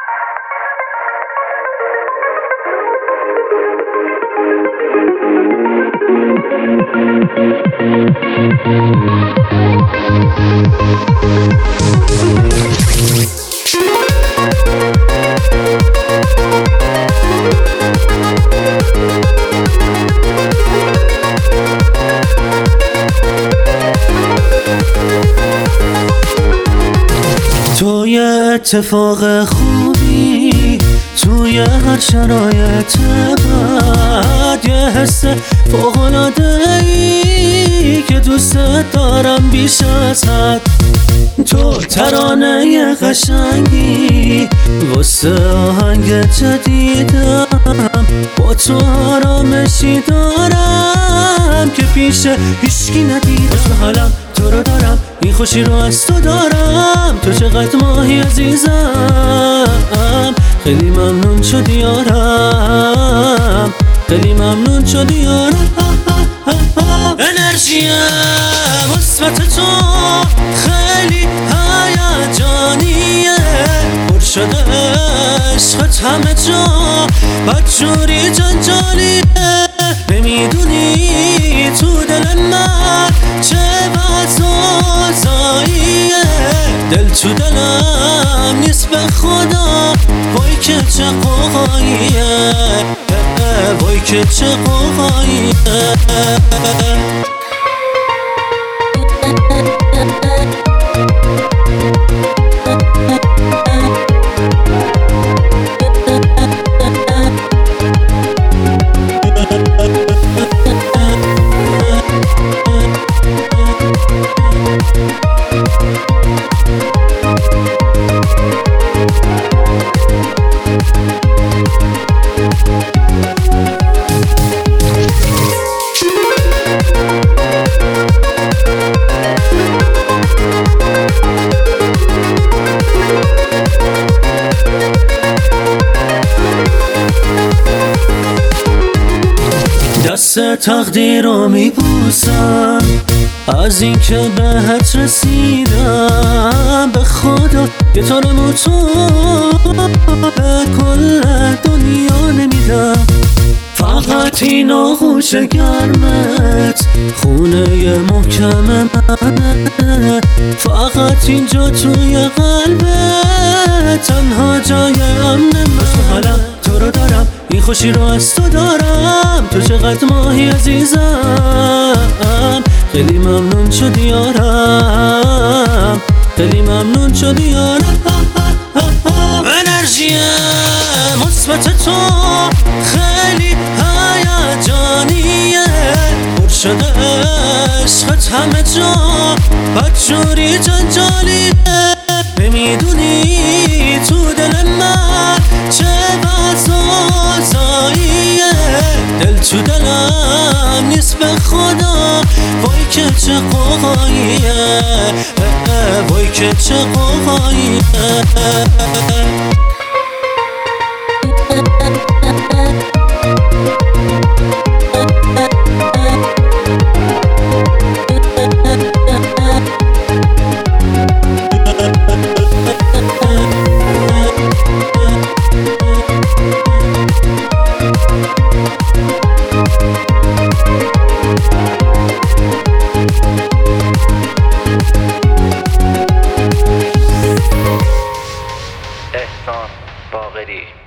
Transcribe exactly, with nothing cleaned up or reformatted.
توی اتفاق خوبی توی هر شرایط بد، یه حس فوق‌العاده‌ای که دوست دارم بیش از حد. تو ترانه قشنگی واسه آهنگ جدیدم، با تو آرامشی دارم که پیش هیچکی ندیدم. عشق حالم تو رو دارم، این خوشی رو از تو دارم. تو چقدر ماهی عزیزم، خیلی ممنون شدی یارم، خیلی ممنون شدی یارم. انرژی مثبت تو خیلی هیجانیه، پر شده عشقت همه جا، بدجوری جنجالیه. نمیدونی تو دل من چه وضعیه، دل تو دلم نیست به خدا، وای که چه قوقاییه، وای که چه قوقاییه. دست تقدیر رو میبوسم از این که بهت رسیدم. به خدا یه تارمو تو به کل دنیا نمیدم، فقط این آغوش گرمت خونه محکم منه، فقط اینجا توی قلبت تنها جای امن من. حالم تو رو دارم، این خوشی رو از تو دارم. تو چقدر ماهی عزیزم، خیلی ممنون شدی یارم، خیلی ممنون شدی یارم. انرژی مثبت تو خیلی هیجانیه، پر شده عشقت همه جا، بدجوری جنجالیه. نمیدونی تو دل من چه وضعیه، دل تو دلم نیست به خدا، وای که چه قوقاییه، وای که چه قوقاییه. احسان باقری.